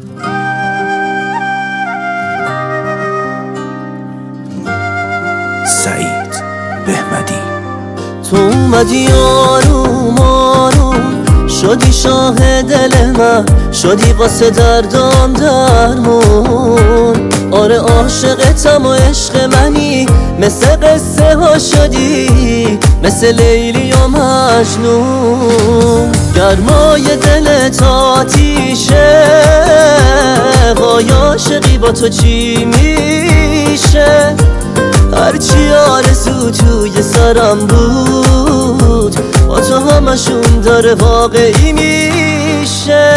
سعید بهمدی. تو اومدی آروم آروم، شدی شاه دل من، شدی واسه دردام درمون. آره عاشقتم و عشق منی، مثل قصه ها شدی، مثل لیلی و مجنون. گرمای دلت آتیشه، وای عاشقی با تو چی میشه؟ هرچی آرزو توی سرم بود، با تو همشون داره واقعی میشه.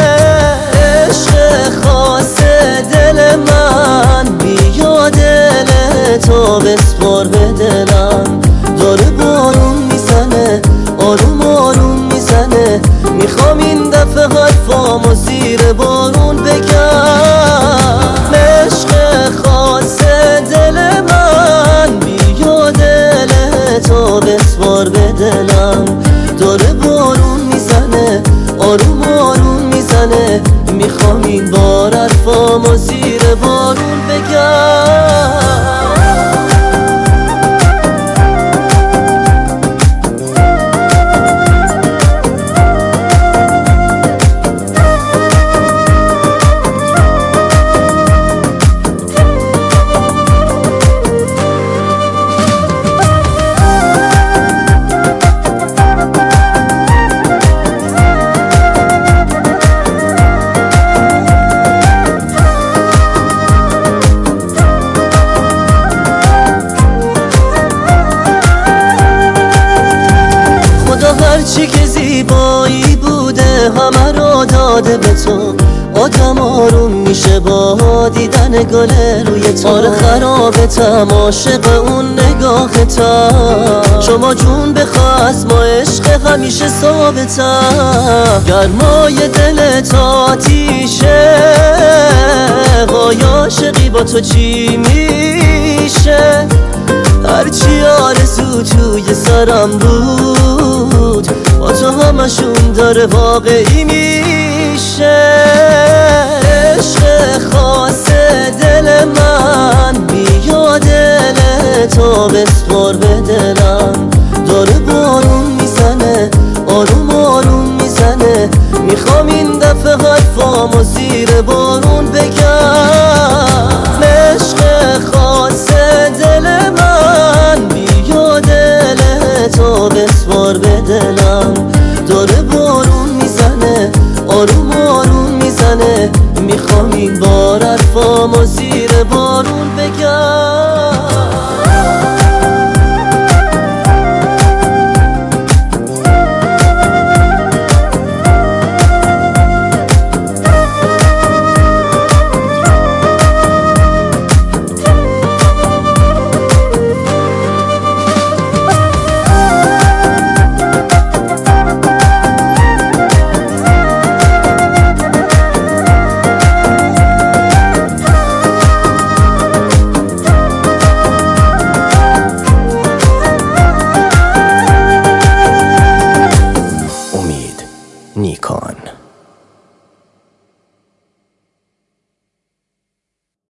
عشق خاص دل من، بیا دل تو بسپار به دلم. داره بارون میزنه، آروم آروم میزنه، میخوام این دفعه حرفامو زیر بارون بگم. عشق خاص دل من، بیا دل تو بسپار به دلم. داره بارون میزنه، آروم آروم میزنه، میخوام این بار حرفامو زیر بارون بگم. هرچی که زیبایی بوده همه رو داده به تو. آدم آروم میشه با دیدن گل روی تو. آره خرابتم، عاشق اون نگاهتم. شما جون بخواست، ما عشق همیشه ثابتم. گرمای دلت آتیشه، وای عاشقی با تو چی میشه؟ هرچی آرزو توی سرم بود، با تو همشون داره واقعی میشه. عشق خاص دل من، بیا دل تو بسپار به دلم. داره بارون میزنه، آروم آروم میزنه، میخوام این دفعه حرفامو زیر بارون بگم. عشق خاص دل من، بیا دل تو بسپار به دلم. داره بارون میزنه، آروم آروم میزنه، میخوام این بار حرفامو زیر بارون